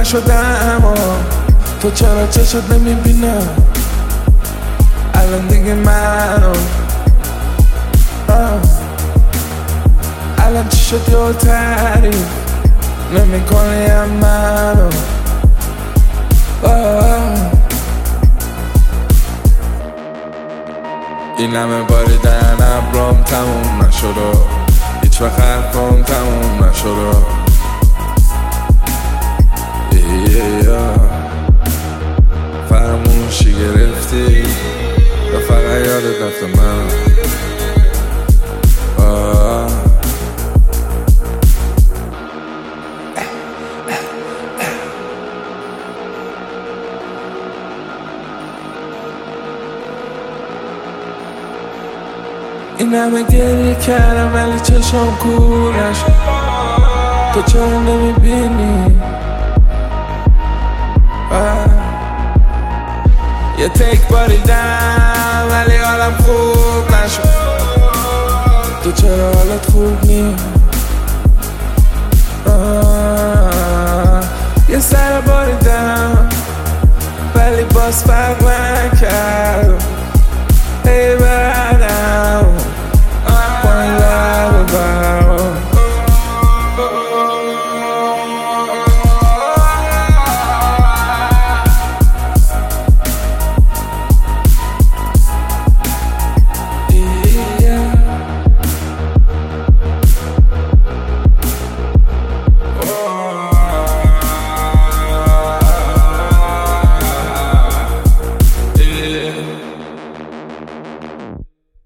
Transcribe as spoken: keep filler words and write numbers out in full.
شدم و تو چرا چشت نمیبینم الان دیگه منو الان چی شد یا تعریف نمی کنیم منو این همه باریدن ابرام تموم نشده هیچ وقت حرفام تموم نشده فراموشی گرفتی یا فقط یادت رفته من این همه گریه کردم ولی چشم کورش تو چرا نمیبینی یه تک باریدم ولی حالم خوب نشد تو چرا حالت خوب نی یه سر باریدم ولی باز فرق نکرد